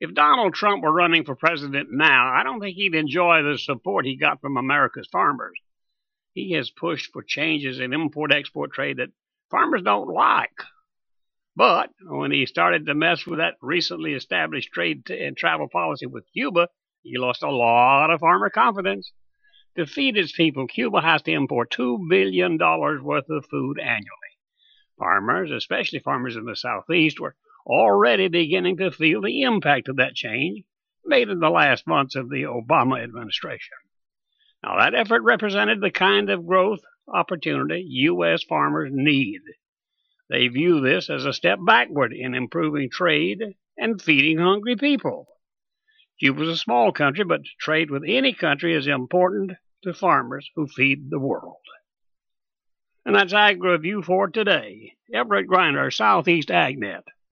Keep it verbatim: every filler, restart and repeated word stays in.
If Donald Trump were running for president now, I don't think he'd enjoy the support he got from America's farmers. He has pushed for changes in import-export trade that farmers don't like. But when he started to mess with that recently established trade and travel policy with Cuba, he lost a lot of farmer confidence. To feed its people, Cuba has to import two billion dollars worth of food annually. Farmers, especially farmers in the Southeast, were already beginning to feel the impact of that change made in the last months of the Obama administration. Now, that effort represented the kind of growth opportunity U S farmers need. They view this as a step backward in improving trade and feeding hungry people. Cuba is a small country, but trade with any country is important to farmers who feed the world. And that's Ag Review for today. Everett Griner, Southeast AgNet.